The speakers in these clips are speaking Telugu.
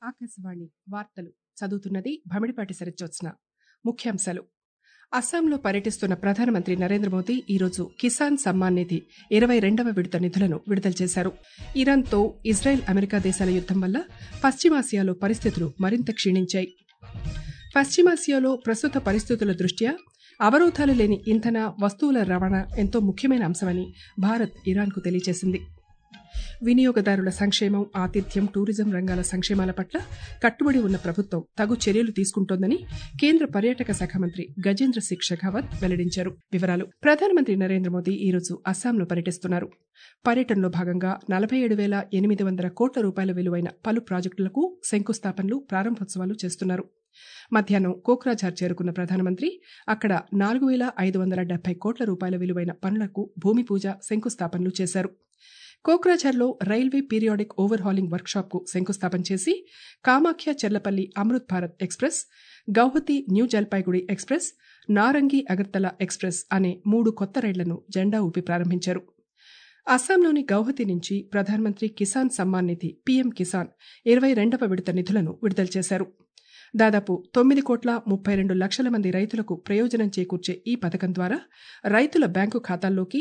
ఆకాశవాణి వార్తలు చదువుతున్నది భమిడిపాటి సరిజ్యోత్స్న. ముఖ్యాంశాలు. అస్సాంలో పర్యటిస్తున్న ప్రధానమంత్రి నరేంద్ర మోదీ ఈరోజు కిసాన్ సమ్మాన్ నిధి 22వ విడత నిధులను విడుదల చేశారు. ఇరాన్తో ఇజ్రాయెల్ అమెరికా దేశాల యుద్దం వల్ల పశ్చిమాసియాలో పరిస్థితులు మరింత క్షీణించాయి. పశ్చిమాసియాలో ప్రస్తుత పరిస్థితుల దృష్ట్యా అవరోధాలు లేని ఇంధన, వస్తువుల రవాణా ఎంతో ముఖ్యమైన అంశమని భారత్ ఇరాన్కు తెలియజేసింది. వినియోగదారుల సంక్షేమం, ఆతిథ్యం, టూరిజం రంగాల సంక్షేమాల పట్ల కట్టుబడి ఉన్న ప్రభుత్వం తగు చర్యలు తీసుకుంటోందని కేంద్ర పర్యాటక శాఖ మంత్రి గజేంద్ర సింగ్ షెకావత్ వెల్లడించారు. వివరాలు. ప్రధానమంత్రి నరేంద్ర మోదీ ఈరోజు అస్సాంలో పర్యటిస్తున్నారు. పర్యటనలో భాగంగా 47,800 కోట్ల రూపాయల విలువైన పలు ప్రాజెక్టులకు శంకుస్థాపనలు, ప్రారంభోత్సవాలు చేస్తున్నారు. మధ్యాహ్నం కోక్రాఝార్ చేరుకున్న ప్రధానమంత్రి అక్కడ 4,570 కోట్ల రూపాయల విలువైన పనులకు భూమి పూజ, శంకుస్థాపనలు చేశారు. కోక్రాఝార్లో railway periodic overhauling workshop కు శంకుస్థాపన చేసి Kamakhya Cherlapalli Amrit Bharat express, Guwahati New Jalpaiguri express, Narangi Agartala express అనే 3 కొత్త రైళ్లను జెండా ఊపి ప్రారంభించారు. అస్సాంలోని గౌహతి నుంచి ప్రధానమంత్రి కిసాన్ సమ్మాన్ నిధి పీఎం కిసాన్ 22వ విడత నిధులను విడుదల చేశారు. దాదాపు 9,32 లక్షల మంది రైతులకు ప్రయోజనం చేకూర్చే ఈ పథకం ద్వారా రైతుల బ్యాంకు ఖాతాల్లోకి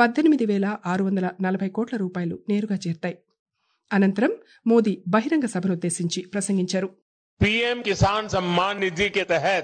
18,640 కోట్ల రూపాయలు నేరుగా చేరతాయి. అనంతరం మోదీ బహిరంగ సభనుద్దేశించి ప్రసంగించారు. पीएम किसान सम्मान निधि के तहत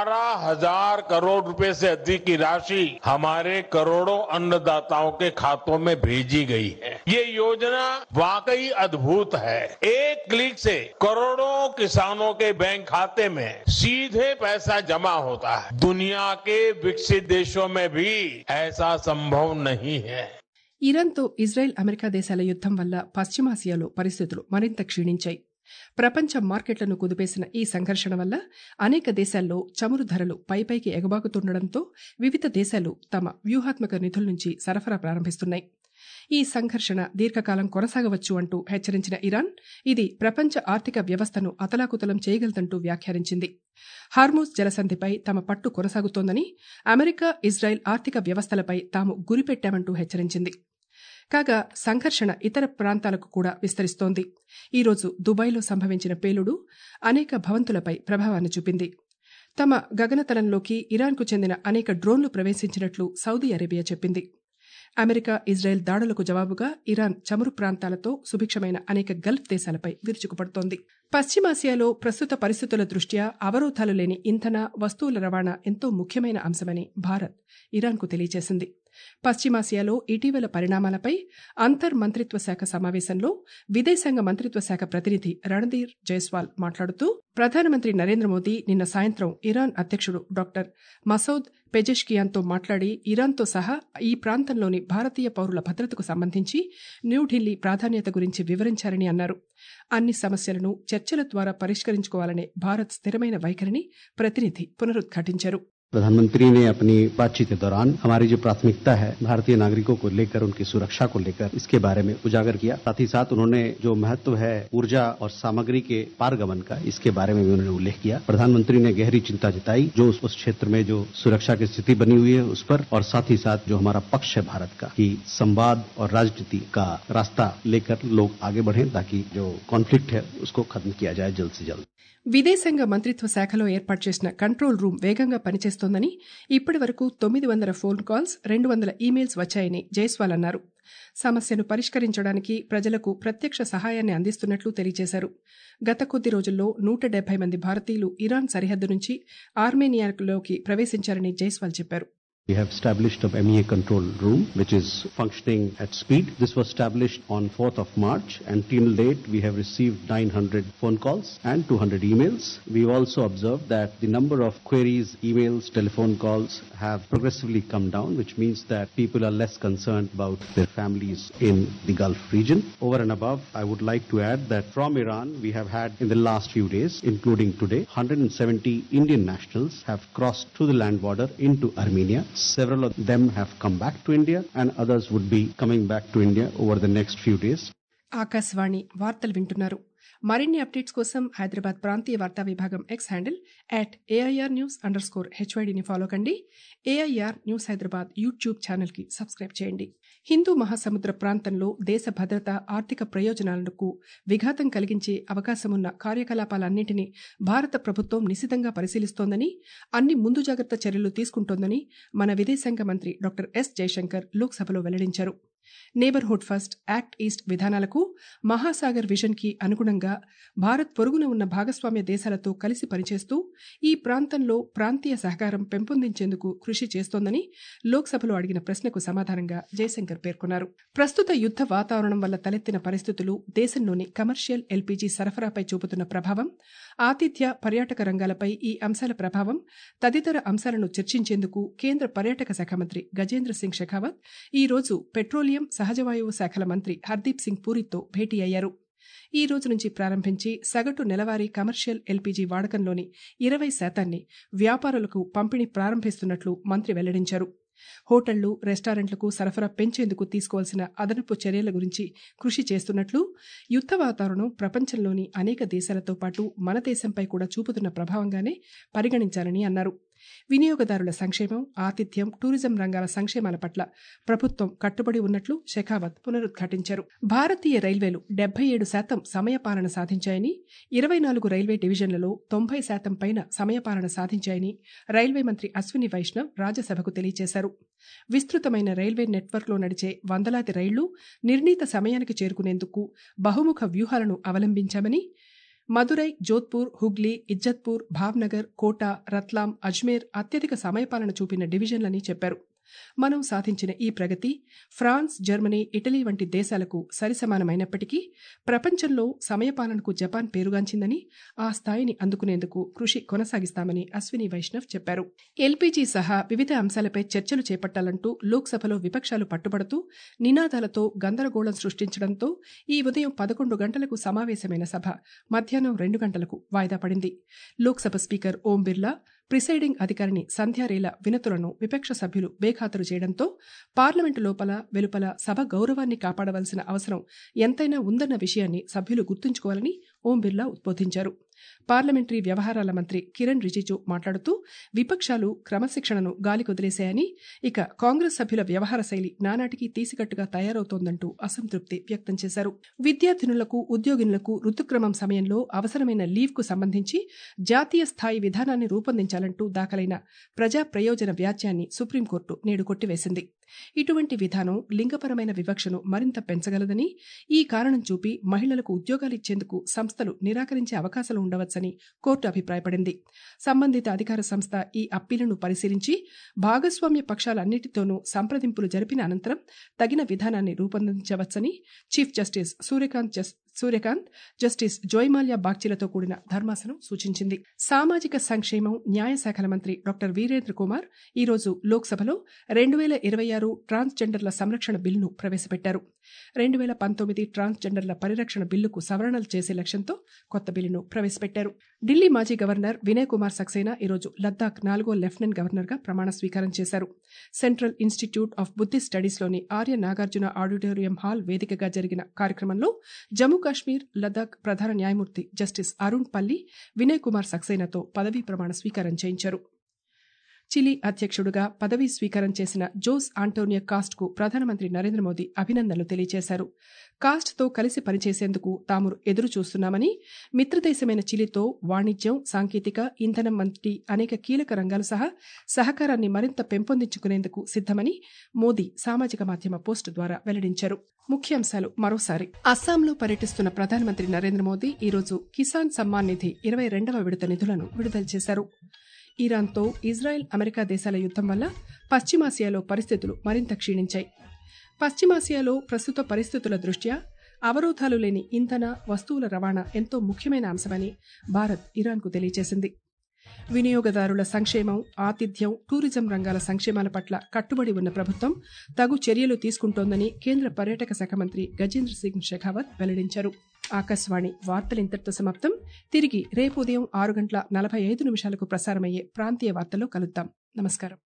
18,000 करोड़ रुपए से अधिक की राशि हमारे करोड़ों अन्नदाताओं के खातों में भेजी गई है. ये योजना वाकई अद्भुत है. एक क्लिक से करोड़ों किसानों के बैंक खाते में सीधे पैसा जमा होता है. दुनिया के विकसित देशों में भी ऐसा संभव नहीं है. ఇరాన్తో ఇజ్రాయెల్ అమెరికా దేశాల యుద్దం వల్ల పశ్చిమాసియాలో పరిస్థితులు మరింత క్షీణించాయి. ప్రపంచ మార్కెట్లను కుదిపేసిన ఈ సంఘర్షణ వల్ల అనేక దేశాల్లో చమురు ధరలు పైపైకి ఎగబాకుతుండటంతో వివిధ దేశాలు తమ వ్యూహాత్మక నిధుల నుంచి సరఫరా ప్రారంభిస్తున్నాయి. ఈ సంఘర్షణ దీర్ఘకాలం కొనసాగవచ్చు అంటూ హెచ్చరించిన ఇరాన్ ఇది ప్రపంచ ఆర్థిక వ్యవస్థను అతలాకుతలం చేయగలదంటూ వ్యాఖ్యానించింది. హార్మూజ్ జలసంధిపై తమ పట్టు కొనసాగుతోందని, అమెరికా, ఇజ్రాయెల్ ఆర్థిక వ్యవస్థలపై తాము గురిపెట్టామంటూ హెచ్చరించింది. కాగా సంఘర్షణ ఇతర ప్రాంతాలకు కూడా విస్తరిస్తోంది. ఈరోజు దుబాయ్లో సంభవించిన పేలుడు అనేక భవంతులపై ప్రభావాన్ని చూపింది. తమ గగనతలంలోకి ఇరాన్కు చెందిన అనేక డ్రోన్లు ప్రవేశించినట్లు సౌదీ అరేబియా చెప్పింది. అమెరికా, ఇజ్రాయెల్ దాడులకు జవాబుగా ఇరాన్ చమురు ప్రాంతాలతో సుభిక్షమైన అనేక గల్ఫ్ దేశాలపై విరుచుకుపడుతోంది. పశ్చిమాసియాలో ప్రస్తుత పరిస్థితుల దృష్ట్యా అవరోధాలు లేని ఇంధన, వస్తువుల రవాణా ఎంతో ముఖ్యమైన అంశమని భారత్ ఇరాన్కు తెలియజేసింది. పశ్చిమాసియాలో ఇటీవల పరిణామాలపై అంతర్ మంత్రిత్వ శాఖ సమావేశంలో విదేశాంగ మంత్రిత్వ శాఖ ప్రతినిధి రణధీర్ జైస్వాల్ మాట్లాడుతూ ప్రధానమంత్రి నరేంద్ర మోదీ నిన్న సాయంత్రం ఇరాన్ అధ్యక్షుడు డాక్టర్ మసౌద్ పెజెష్కియాన్తో మాట్లాడి ఇరాన్తో సహా ఈ ప్రాంతంలోని భారతీయ పౌరుల భద్రతకు సంబంధించి న్యూఢిల్లీ ప్రాధాన్యత గురించి వివరించారని అన్నారు. అన్ని సమస్యలను చర్చల ద్వారా పరిష్కరించుకోవాలనే భారత్ స్థిరమైన వైఖరిని ప్రతినిధి పునరుద్ఘాటించారు. प्रधानमंत्री ने अपनी बातचीत के दौरान हमारी जो प्राथमिकता है भारतीय नागरिकों को लेकर, उनकी सुरक्षा को लेकर, इसके बारे में उजागर किया. साथ ही साथ उन्होंने जो महत्व है ऊर्जा और सामग्री के पारगमन का, इसके बारे में भी उन्होंने उल्लेख किया. प्रधानमंत्री ने गहरी चिंता जताई जो उस क्षेत्र में जो सुरक्षा की स्थिति बनी हुई है उस पर, और साथ ही साथ जो हमारा पक्ष है भारत का कि संवाद और राजनीति का रास्ता लेकर लोग आगे बढ़े ताकि जो कॉन्फ्लिक्ट है उसको खत्म किया जाए जल्द से जल्द. విదేశాంగ మంత్రిత్వ శాఖలో ఏర్పాటు చేసిన కంట్రోల్ రూమ్ వేగంగా పనిచేస్తోందని, ఇప్పటి వరకు 900 ఫోన్ కాల్స్, 200 ఈమెయిల్స్ వచ్చాయని జైస్వాల్ అన్నారు. సమస్యను పరిష్కరించడానికి ప్రజలకు ప్రత్యక్ష సహాయాన్ని అందిస్తున్నట్లు తెలియజేశారు. గత కొద్ది రోజుల్లో 170 మంది భారతీయులు ఇరాన్ సరిహద్దు నుంచి ఆర్మేనియాలోకి ప్రవేశించారని జైస్వాల్ చెప్పారు. We have established a MEA control room which is functioning at speed. This was established on 4th of March and till date we have received 900 phone calls and 200 emails. We also observed that the number of queries, emails, telephone calls have progressively come down, which means that people are less concerned about their families in the Gulf region. Over and above, I would like to add that from Iran we have had in the last few days, including today, 170 Indian nationals have crossed through the land border into Armenia. Several of them have come back to India and others would be coming back to India over the next few days. Akashvani వార్తలు వింటున్నారు. మరిన్ని అప్డేట్స్ కోసం హైదరాబాద్ ప్రాంతీయ వార్తా విభాగం ఎక్స్ హ్యాండిల్ @AIRnews_HYDని ఫాలో కండి. AIR న్యూస్ హైదరాబాద్ యూట్యూబ్ ఛానల్కి సబ్స్క్రైబ్ చేయండి. హిందూ మహాసముద్ర ప్రాంతంలో దేశ భద్రత, ఆర్థిక ప్రయోజనాలకు విఘాతం కలిగించే అవకాశమున్న కార్యకలాపాలన్నింటినీ భారత ప్రభుత్వం నిశితంగా పరిశీలిస్తోందని, అన్ని ముందు జాగ్రత్త చర్యలు తీసుకుంటోందని మన విదేశాంగ మంత్రి డాక్టర్ ఎస్ జయశంకర్ లోక్సభలో వెల్లడించారు. నేబర్హుడ్ ఫస్ట్, యాక్ట్ ఈస్ట్ విధానాలకు, మహాసాగర్ విజన్కి అనుగుణంగా భారత్ పొరుగున ఉన్న భాగస్వామ్య దేశాలతో కలిసి పనిచేస్తూ ఈ ప్రాంతంలో ప్రాంతీయ సహకారం పెంపొందించేందుకు కృషి చేస్తోందని లోక్సభలో అడిగిన ప్రశ్నకు సమాధానంగా జయశంకర్ పేర్కొన్నారు. ప్రస్తుత యుద్ధ వాతావరణం వల్ల తలెత్తిన పరిస్థితులు, దేశంలోని కమర్షియల్ ఎల్పీజీ సరఫరాపై చూపుతున్న ప్రభావం, ఆతిథ్య, పర్యాటక రంగాలపై ఈ అంశాల ప్రభావం తదితర అంశాలను చర్చించేందుకు కేంద్ర పర్యాటక శాఖ మంత్రి గజేంద్ర సింగ్ షెకావత్ ఈ రోజు పెట్రోలియం, సహజవాయువు శాఖల మంత్రి హర్దీప్ సింగ్ పూరితో భేటీ అయ్యారు. ఈ రోజు నుంచి ప్రారంభించి సగటు నెలవారీ కమర్షియల్ ఎల్పీజీ వాడకంలోని 20% వ్యాపారులకు పంపిణీ ప్రారంభిస్తున్నట్లు మంత్రి వెల్లడించారు. హోటళ్లు, రెస్టారెంట్లకు సరఫరా పెంచేందుకు తీసుకోవాల్సిన అదనపు చర్యల గురించి కృషి చేస్తున్నట్లు, యుద్ధ వాతావరణం ప్రపంచంలోని అనేక దేశాలతో పాటు మన దేశంపై కూడా చూపుతున్న ప్రభావంగానే పరిగణించాలని అన్నారు. వినియోగదారుల సంక్షేమం, ఆతిథ్యం, టూరిజం రంగాల సంక్షేమాల పట్ల ప్రభుత్వం కట్టుబడి ఉన్నట్లు షెకావత్ పునరుద్ఘాటించారు. భారతీయ రైల్వేలు 77% సమయపాలన సాధించాయని, 24 రైల్వే డివిజన్లలో 90% పైన సమయపాలన సాధించాయని రైల్వే మంత్రి అశ్విని వైష్ణవ్ రాజ్యసభకు తెలియజేశారు. విస్తృతమైన రైల్వే నెట్వర్క్లో నడిచే వందలాది రైళ్లు నిర్ణీత సమయానికి చేరుకునేందుకు బహుముఖ వ్యూహాలను అవలంబించామని, మదురై, జోధ్పూర్, హుగ్లీ, ఇజ్జత్పూర్, భావ్నగర్, కోటా, రత్లాం, అజ్మేర్ అత్యధిక సమయపాలన చూపిన డివిజన్లని చెప్పారు. మనం సాధించిన ఈ ప్రగతి ఫ్రాన్స్, జర్మనీ, ఇటలీ వంటి దేశాలకు సరిసమానమైనప్పటికీ ప్రపంచంలో సమయపాలనకు జపాన్ పేరుగాంచిందని, ఆ స్థాయిని అందుకునేందుకు కృషి కొనసాగిస్తామని అశ్విని వైష్ణవ్ చెప్పారు. ఎల్పీజీ సహా వివిధ అంశాలపై చర్చలు చేపట్టాలంటూ లోక్సభలో విపక్షాలు పట్టుబడుతూ నినాదాలతో గందరగోళం సృష్టించడంతో ఈ ఉదయం 11 గంటలకు సమావేశమైన సభ మధ్యాహ్నం 2 గంటలకు వాయిదా పడింది. లోక్సభ స్పీకర్ ఓం బిర్లా ప్రిసైడింగ్ అధికారిని సంధ్యారేల వినతులను విపక్ష సభ్యులు బేఖాతరు చేయడంతో పార్లమెంటు లోపల వెలుపల సభ గౌరవాన్ని కాపాడవలసిన అవసరం ఎంతైనా ఉందన్న విషయాన్ని సభ్యులు గుర్తుంచుకోవాలని ఓం బిర్లా ఉద్బోధించారు. పార్లమెంటరీ వ్యవహారాల మంత్రి కిరణ్ రిజిజు మాట్లాడుతూ విపక్షాలు క్రమశిక్షణను గాలికొదిలేశాయని, ఇక కాంగ్రెస్ సభ్యుల వ్యవహార శైలి నానాటికి తీసికట్టుగా తయారవుతోందంటూ అసంతృప్తి వ్యక్తం చేశారు. విద్యార్థినులకు, ఉద్యోగినులకు ఋతుక్రమం సమయంలో అవసరమైన లీవ్కు సంబంధించి జాతీయ స్థాయి విధానాన్ని రూపొందించాలంటూ దాఖలైన ప్రజా ప్రయోజన వ్యాజ్యాన్ని సుప్రీంకోర్టు నేడు కొట్టివేసింది. ఇటువంటి విధానం లింగపరమైన వివక్షను మరింత పెంచగలదని, ఈ కారణం చూపి మహిళలకు ఉద్యోగాలిచ్చేందుకు సంస్థలు నిరాకరించే అవకాశాలు ఉండవచ్చని కోర్టు అభిప్రాయపడింది. సంబంధిత అధికార సంస్థ ఈ అప్పీలును పరిశీలించి భాగస్వామ్య పక్షాలన్నిటితోనూ సంప్రదింపులు జరిపిన అనంతరం తగిన విధానాన్ని రూపొందించవచ్చని chief justice Suryakant, justice Joymalya బాగ్చిలతో కూడిన ధర్మాసనం సూచించింది. సామాజిక సంక్షేమం, న్యాయ శాఖల మంత్రి డాక్టర్ వీరేంద్ర కుమార్ ఈరోజు లోక్సభలో 2026 ట్రాన్స్జెండర్ల సంరక్షణ బిల్లును ప్రవేశపెట్టారు. 2019 ట్రాన్స్జెండర్ల పరిరక్షణ బిల్లుకు సవరణలు చేసే లక్ష్యంతో కొత్త బిల్లును ప్రవేశపెట్టారు. ఢిల్లీ మాజీ గవర్నర్ వినయ్ కుమార్ సక్సేనా ఈరోజు లద్దాఖ్ 4వ లెఫ్టినెంట్ గవర్నర్గా ప్రమాణ స్వీకారం చేశారు. సెంట్రల్ ఇన్స్టిట్యూట్ ఆఫ్ బుద్ధిస్ట్ స్టడీస్లోని ఆర్య నాగార్జున ఆడిటోరియం హాల్ వేదికగా జరిగిన కార్యక్రమంలో జమ్మూ కాశ్మీర్, లద్దాఖ్ ప్రధాన న్యాయమూర్తి జస్టిస్ అరుణ్ పల్లి వినయ్ కుమార్ సక్సేనాతో పదవీ ప్రమాణ స్వీకారం చేయించారు. చిలీ అధ్యక్షుడుగా పదవీ స్వీకారం చేసిన జోస్ ఆంటోనియో కాస్ట్కు ప్రధానమంత్రి నరేంద్ర మోదీ అభినందనలు తెలియజేశారు. కాస్ట్తో కలిసి పనిచేసేందుకు తాము ఎదురు చూస్తున్నామని, మిత్రదేశమైన చిలీతో వాణిజ్యం, సాంకేతిక, ఇంధనం వంటి అనేక కీలక రంగాలు సహా సహకారాన్ని మరింత పెంపొందించుకునేందుకు సిద్దమని మోదీ సామాజిక మాధ్యమ పోస్టు ద్వారా వెల్లడించారు. ముఖ్యాంశాలు మరోసారి. అస్సాంలో పర్యటిస్తున్న ప్రధానమంత్రి నరేంద్ర మోదీ ఈరోజు కిసాన్ సమ్మాన్ నిధి 22వ విడత నిధులను విడుదల చేశారు. ఇరాన్తో ఇజ్రాయెల్, అమెరికా దేశాల యుద్ధం వల్ల పశ్చిమాసియాలో పరిస్థితులు మరింత క్షీణించాయి. పశ్చిమాసియాలో ప్రస్తుత పరిస్థితుల దృష్ట్యా అవరోధాలు లేని ఇంధన, వస్తువుల రవాణా ఎంతో ముఖ్యమైన అంశమని భారత్ ఇరాన్కు తెలియజేసింది. వినియోగదారుల సంక్షేమం, ఆతిథ్యం, టూరిజం రంగాల సంక్షేమాల పట్ల కట్టుబడి ఉన్న ప్రభుత్వం తగు చర్యలు తీసుకుంటోందని కేంద్ర పర్యాటక శాఖ మంత్రి గజేంద్ర సింగ్ షెకావత్ వెల్లడించారు. ఆకాశవాణి వార్తలు ఇంతటితో సమాప్తం. తిరిగి రేపు ఉదయం 6:45 ప్రసారమయ్యే ప్రాంతీయ వార్తల్లో కలుద్దాం. నమస్కారం.